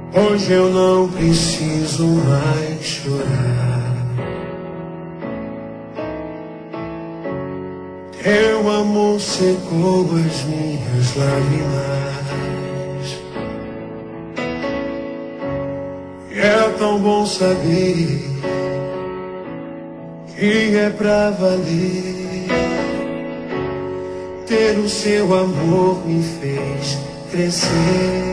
Hoje eu não preciso mais chorar. Teu amor secou as minhas lágrimas. E é tão bom saber que é pra valer. Ter o seu amor me fez crescer.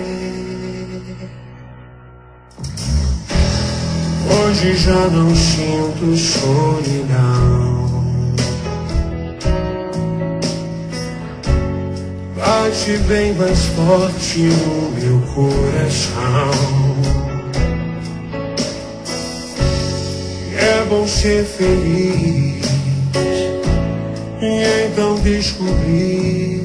Hoje já não sinto solidão. Bate bem mais forte no meu coração. É bom ser feliz e então descobrir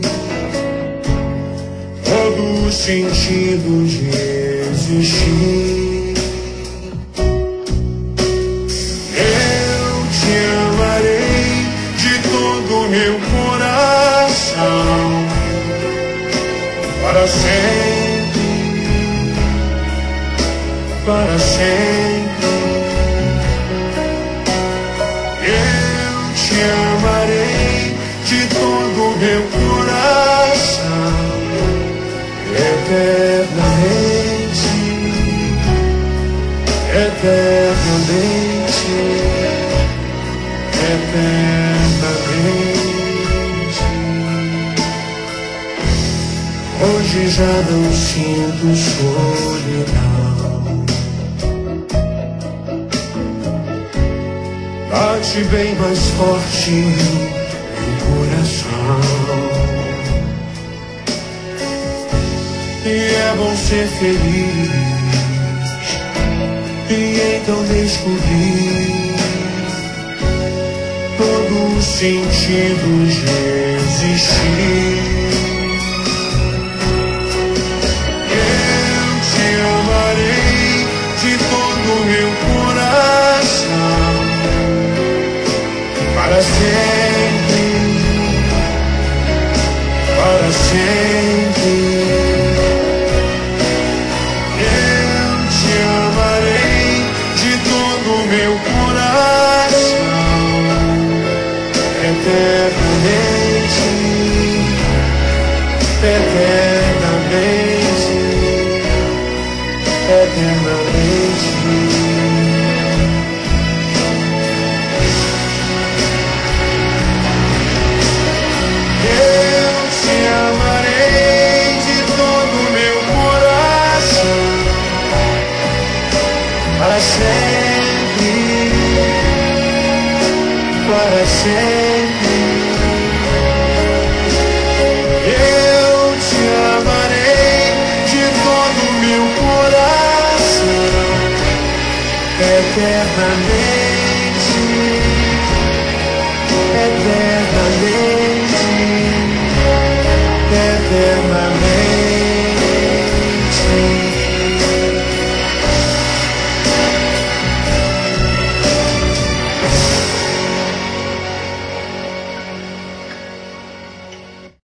todo o sentido de existir. Eu te amarei de todo o meu coração para sempre, para sempre. Eu te amarei de todo o meu coração, eternamente, eternamente, eternamente. Hoje já não sinto solidão. Bate bem mais forte meu coração. E é bom ser feliz e então descobrir todo o sentido de existir. Eu te amarei de todo o meu coração para sempre, para sempre. Eu te amarei de todo o meu coração, eternamente, eternamente, eternamente. Eu te amarei de todo o meu coração para sempre, para sempre. Eu te amarei de todo o meu coração, eternamente,